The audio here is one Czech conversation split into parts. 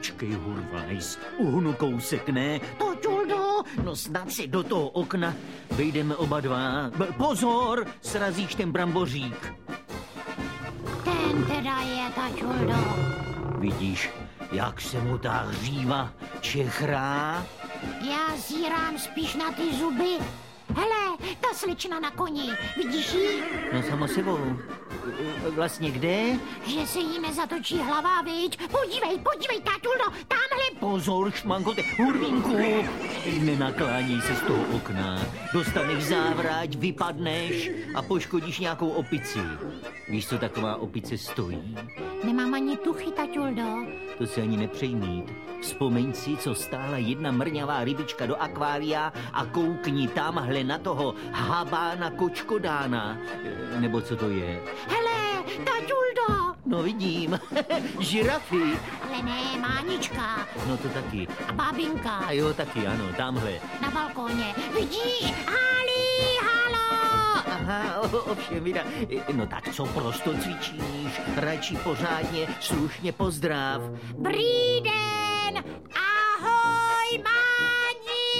Počkej, Hurvajs, uhnu kousek, ne? Taťuldo, no snad si do toho okna vejdeme oba dva. Pozor, srazíš ten brambořík. Ten teda je, taťuldo. Vidíš, jak se mu ta hříva čechrá? Já zírám spíš na ty zuby. Hele, ta slečna na koni, vidíš ji? No samo sebou. Vlastně kde? Že se jí nezatočí hlava, viď? Podívej, taťuldo, tamhle. Pozor, šmankote, Hurvínku, nenakláněj se z toho okna. Dostaneš závrať, vypadneš a poškodíš nějakou opici. Víš, co taková opice stojí? Nemám ani tuchy, taťuldo. To se ani nepřejmít. Vzpomeň si, co stála jedna mrňavá rybička do akvária a koukni tamhle na toho habána kočkodána. Nebo co to je? Hele, taťuldo. No vidím, žirafy. Ale ne, Mánička. No to taky. A bábinka. A jo, taky, ano, tamhle. Na balkóně. Vidíš? Halo. Aha, ovšem, vida. No tak co prosto cvičíš? Radši pořádně, slušně pozdrav. Dobrý den. Ahoj, Máni.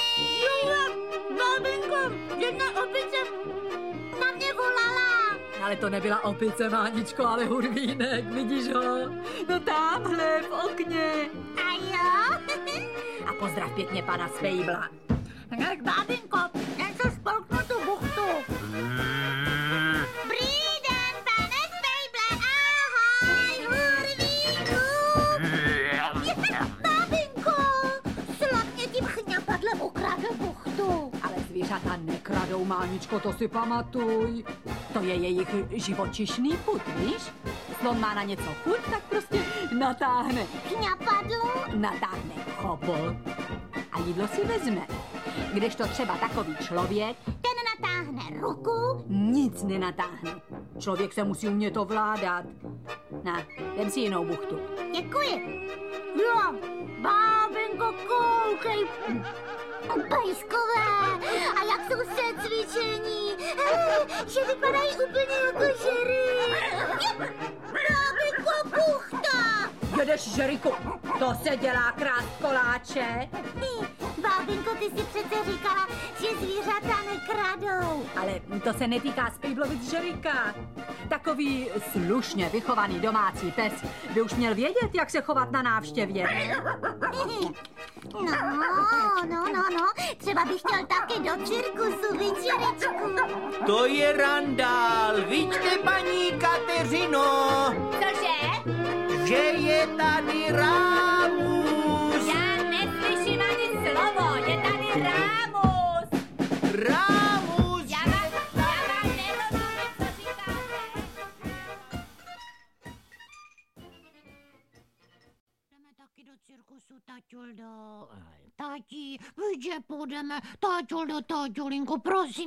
Bábinko, jedna opice na mě volala. Ale to nebyla opice, Máničko, ale hurvínek, vidíš ho? No tamhle v okně. A jo? A pozdrav pěkně pana Svejbla. Tak bábinko, jen se spolknu tu buchtu. Dobrý den, pane Svejble, ahoj, hurvíku. Bábinko, slavně tím chňapadlem ukradl buchtu. Ale zvířata nekradou, Máničko, to si pamatuj. To je jejich živočišný pud, víš? Slon má na něco chuť, tak prostě natáhne. Chňapadlo? Natáhne chobot a jídlo si vezme. Když to třeba takový člověk, Ten natáhne ruku. nic nenatáhne. Člověk se musí umět ovládat. Na, vem si jinou buchtu. Děkuji. Jo, bábinko, koukej. Pejskové, a jak jsou se cvičení. Že vypadají úplně jako žery. Bábinko, buchta. Jedeš, Žeriku, to se dělá krást koláče. Bábinko, ty si přece říkala, že zvířata nekradou. Ale to se netýká Spejblovic Žerika. Takový slušně vychovaný domácí pes by už měl vědět, jak se chovat na návštěvě. No, třeba bych chtěl taky do cirkusu, Žeričku. To je randál, vidíte, paní Kateřino? Cože? Že je tady Rámus. Já neslyším ani slovo, je tady Rámus. Rámus! Já vám nerozumím, co říkáte. Jdeme taky do cirkusu, taťuldo. Tati, víš, že půjdeme. Taťuldo, taťulinko,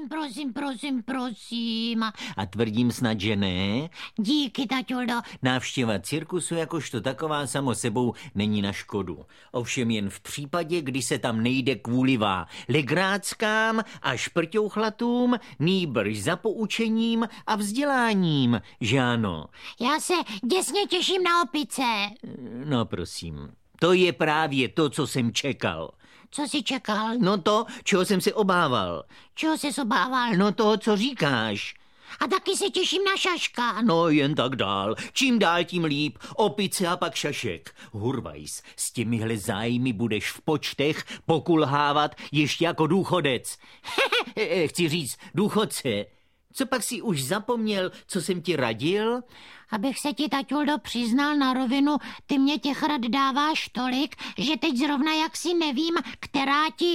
prosím. A tvrdím snad, že ne? Díky, taťuldo. Návštěva cirkusu jakožto taková samo sebou není na škodu. Ovšem jen v případě, kdy se tam nejde kvůli legráckám a šprťouchlatům, nýbrž za poučením a vzděláním, že ano? Já se děsně těším na opice. No prosím, to je právě to, co jsem čekal. Co jsi čekal? No to, čeho jsem se obával. Čeho jsi obával? No toho, co říkáš. A taky se těším na Šaška. No jen tak dál. Čím dál, tím líp. Opice a pak Šašek. Hurvajs, s těmihle zájmy budeš v počtech pokulhávat ještě jako důchodec. Chci říct důchodce. Co pak si už zapomněl, co jsem ti radil? Abych se ti, taťuldo, přiznal na rovinu, ty mě těch rad dáváš tolik, že teď zrovna jaksi nevím, která ti